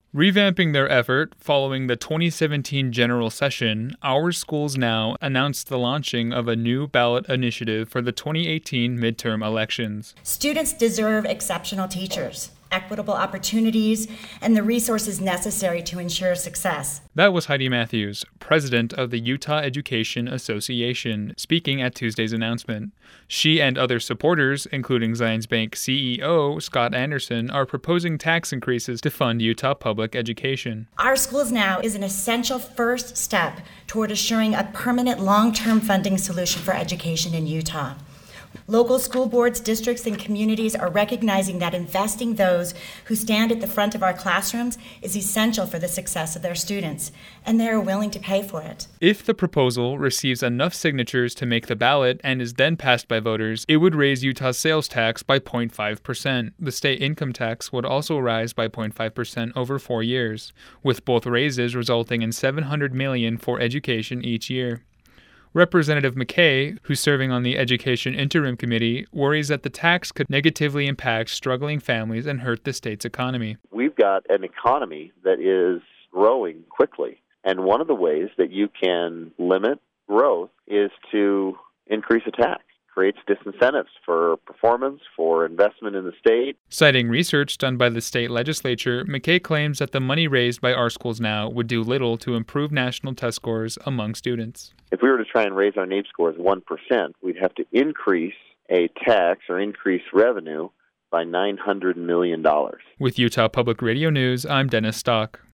Revamping their effort following the 2017 general session, Our Schools Now announced the launching of a new ballot initiative for the 2018 midterm elections. Students deserve exceptional teachers, equitable opportunities, and the resources necessary to ensure success. That was Heidi Matthews, president of the Utah Education Association, speaking at Tuesday's announcement. She and other supporters, including Zions Bank CEO Scott Anderson, are proposing tax increases to fund Utah public education. Our Schools Now is an essential first step toward assuring a permanent long-term funding solution for education in Utah. Local school boards, districts, and communities are recognizing that investing those who stand at the front of our classrooms is essential for the success of their students, and they are willing to pay for it. If the proposal receives enough signatures to make the ballot and is then passed by voters, it would raise Utah's sales tax by 0.5%. The state income tax would also rise by 0.5% over 4 years, with both raises resulting in $700 million for education each year. Representative McKay, who's serving on the Education Interim Committee, worries that the tax could negatively impact struggling families and hurt the state's economy. We've got an economy that is growing quickly, and one of the ways that you can limit growth is to increase a tax. Creates disincentives for performance, for investment in the state. Citing research done by the state legislature, McKay claims that the money raised by Our Schools Now would do little to improve national test scores among students. If we were to try and raise our NAEP scores 1%, we'd have to increase a tax or increase revenue by $900 million. With Utah Public Radio News, I'm Dennis Stock.